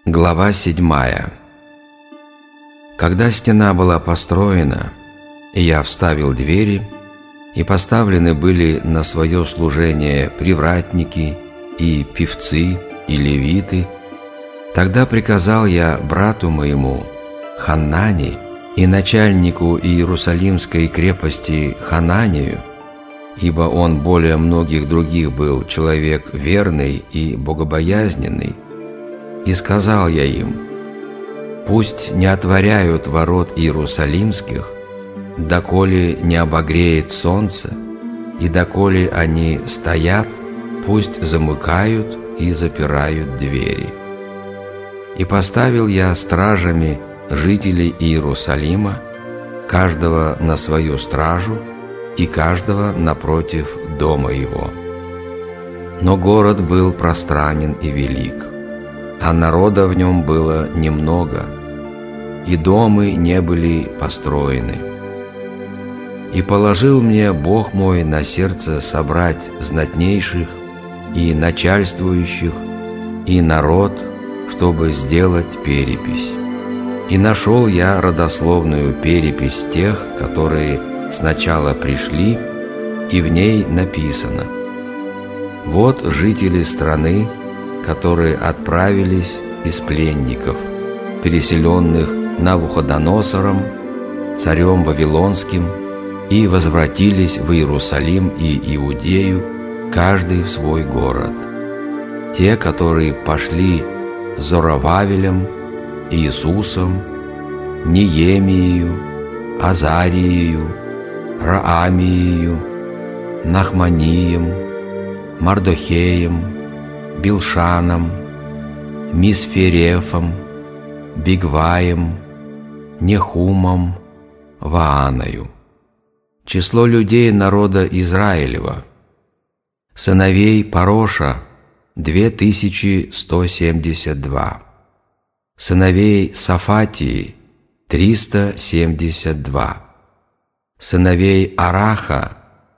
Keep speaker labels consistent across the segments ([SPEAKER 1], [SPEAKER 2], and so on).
[SPEAKER 1] Глава 7. Когда стена была построена, я вставил двери, и поставлены были на свое служение привратники и певцы и левиты, тогда приказал я брату моему Ханани и начальнику Иерусалимской крепости Хананию, ибо он более многих других был человек верный и богобоязненный, и сказал я им: «Пусть не отворяют ворот Иерусалимских, доколе не обогреет солнце, и доколе они стоят, пусть замыкают и запирают двери». И поставил я стражами жителей Иерусалима, каждого на свою стражу и каждого напротив дома его. Но город был пространен и велик, а народа в нем было немного, и домы не были построены. И положил мне Бог мой на сердце собрать знатнейших и начальствующих и народ, чтобы сделать перепись. И нашел я родословную перепись тех, которые сначала пришли, и в ней написано: «Вот жители страны, которые отправились из пленников, переселенных Навуходоносором, царем Вавилонским, и возвратились в Иерусалим и Иудею, каждый в свой город. Те, которые пошли с Зоровавелем, Иисусом, Неемиею, Азариею, Раамиею, Нахманием, Мардохеем, Билшаном, Мисферефом, Бигваем, Нехумом, Вааною. Число людей народа Израилева: сыновей Пароша 2172, сыновей Сафатии 372, сыновей Араха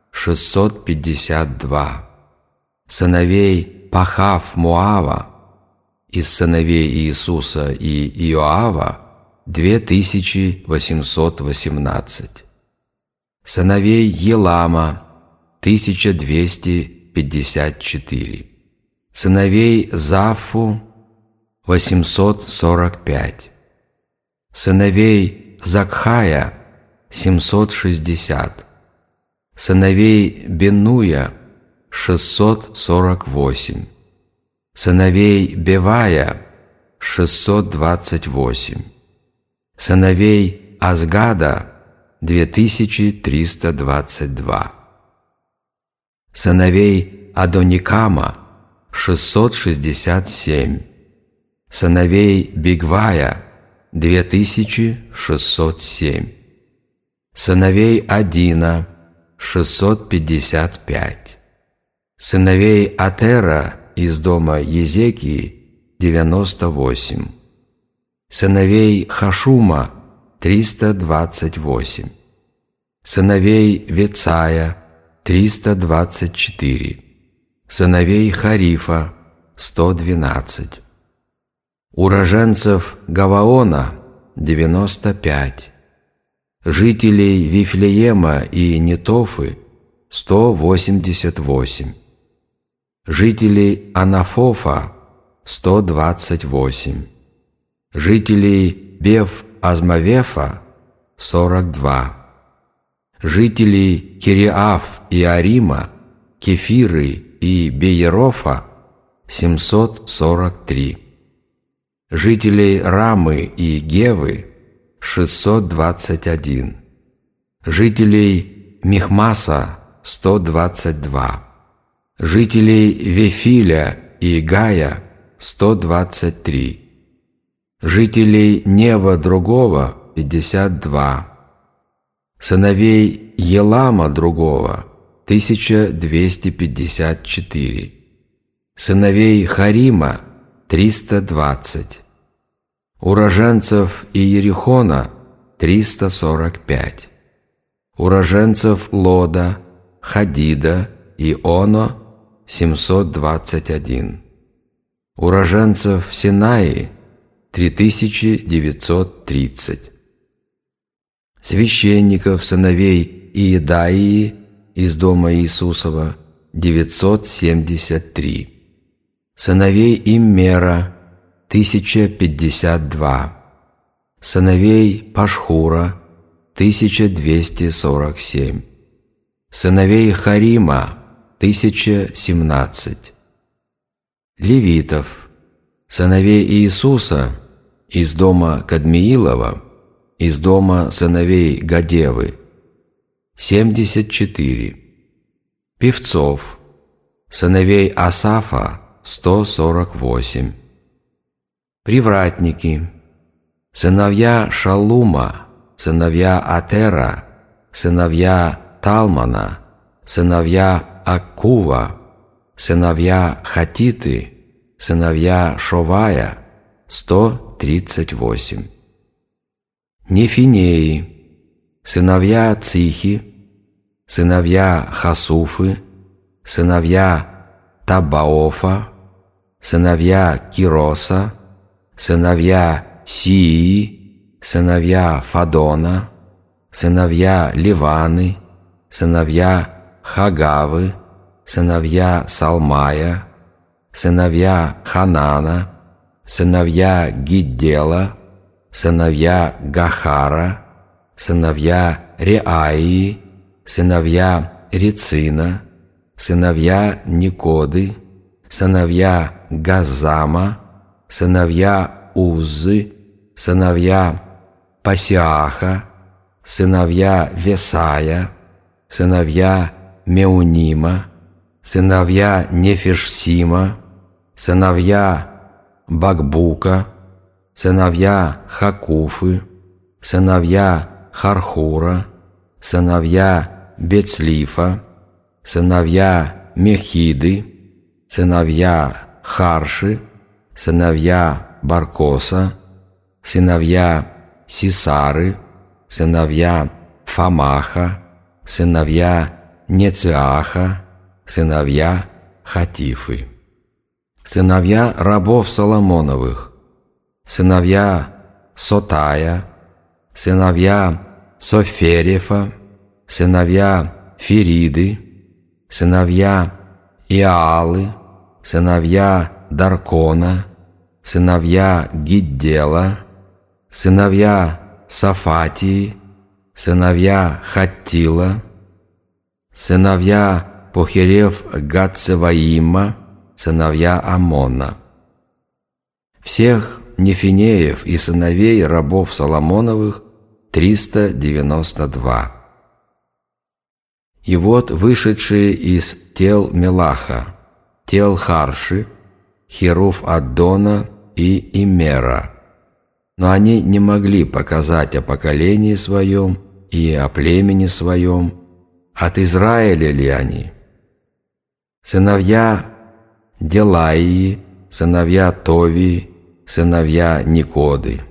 [SPEAKER 1] 652, сыновей Пахав-Моава из сыновей Иисуса и Иоава 2818, сыновей Елама 1254, сыновей Зафу 845, сыновей Закхая 760, сыновей Бенуя 648, сыновей Бевая 628, сыновей Азгада 2322, сыновей Адоникама 667, сыновей Бигвая 2607, сыновей Адина 655, сыновей Атера из дома Езекии 98, сыновей Хашума 328, сыновей Вецая 324, сыновей Харифа 112, уроженцев Гаваона 95, жителей Вифлеема и Нетофы 188, жителей Анафофа 128, жителей Бев-Азмавефа 42, жителей Кириаф и Арима, Кефиры и Беерофа 743, жителей Рамы и Гевы 621, жителей Михмаса 122, жителей Вефиля и Гая 123, жителей Нева другого 52, сыновей Елама другого 1254, сыновей Харима 320, уроженцев Иерихона 345, уроженцев Лода, Хадида и Оно 721, уроженцев Синаи 3930. Священников, сыновей Иедаии из дома Иисусова 973. Сыновей Иммера 1052. Сыновей Пашхура 1247. Сыновей Харима 1017. Левитов, сыновей Иисуса из дома Кадмиилова, из дома сыновей Гадевы 74. Певцов, сыновей Асафа 148. Привратники, сыновья Шалума, сыновья Атера, сыновья Талмана, сыновья Аккува, сыновья Хатиты, сыновья Шовая 138. Нефинеи, сыновья Цихи, сыновья Хасуфы, сыновья Табаофа, сыновья Кироса, сыновья Сии, сыновья Фадона, сыновья Ливаны, сыновья Хагавы, сыновья Салмая, сыновья Ханана, сыновья Гиддела, сыновья Гахара, сыновья Реаии, сыновья Рецина, сыновья Никоды, сыновья Газама, сыновья Уззы, сыновья Пасиаха, сыновья Весая, сыновья Меунима, сыновья Нефишсима, сыновья Бакбука, сыновья Хакуфы, сыновья Хархура, сыновья Бецлифа, сыновья Мехиды, сыновья Харши, сыновья Баркоса, сыновья Сисары, сыновья Фамаха, сыновья Нециаха, сыновья Хатифы. Сыновья рабов Соломоновых, сыновья Сотая, сыновья Соферефа, сыновья Фериды, сыновья Иаалы, сыновья Даркона, сыновья Гиддела, сыновья Сафатии, сыновья Хаттила, сыновья Похерев-Гатцеваима, сыновья Амона. Всех нефинеев и сыновей рабов Соломоновых 392. И вот вышедшие из тел Мелаха, тел Харши, Херуф Аддона и Имера. Но они не могли показать о поколении своем и о племени своем, от Израиля ли они. Сыновья Делаии, сыновья Товии, сыновья Никоды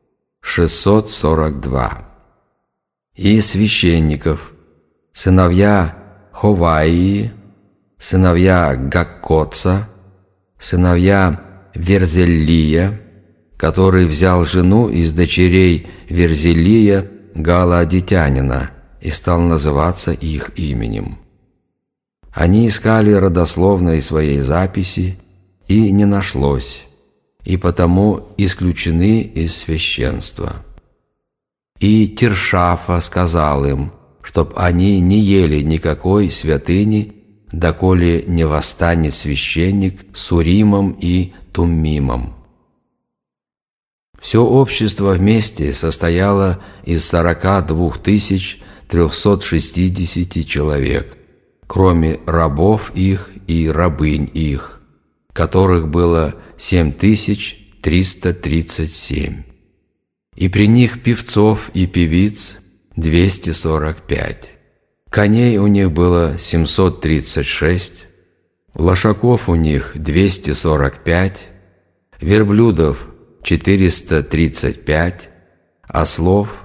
[SPEAKER 1] 642. И священников, сыновья Ховаии, сыновья Гаккотца, сыновья Верзеллия, который взял жену из дочерей Верзелия Галаадитянина и стал называться их именем. Они искали родословной своей записи, и не нашлось, и потому исключены из священства. И Тиршафа сказал им, чтоб они не ели никакой святыни, доколе не восстанет священник с Уримом и Туммимом. Все общество вместе состояло из 42 360 человек, кроме рабов их и рабынь их, которых было 7337. И при них певцов и певиц 245. Коней у них было 736, лошаков у них 245, верблюдов 435, ослов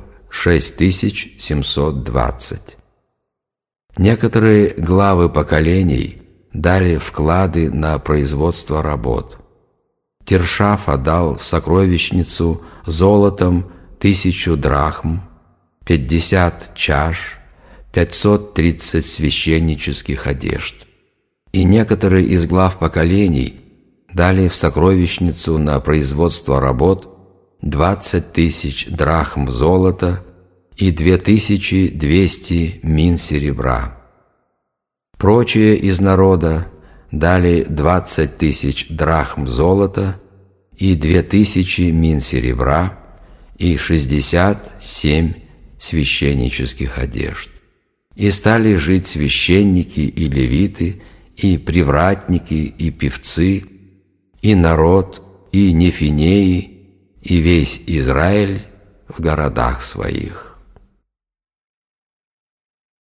[SPEAKER 1] 6720. Некоторые главы поколений дали вклады на производство работ. Тиршафа дал в сокровищницу золотом 1000 драхм, 50 чаш, 530 священнических одежд. И некоторые из глав поколений дали в сокровищницу на производство работ 20 000 драхм золота и 2200 мин серебра. Прочие из народа дали 20 000 драхм золота и 2000 мин серебра и 67 священнических одежд. И стали жить священники и левиты, и привратники, и певцы, и народ, и нефинеи, и весь Израиль в городах своих.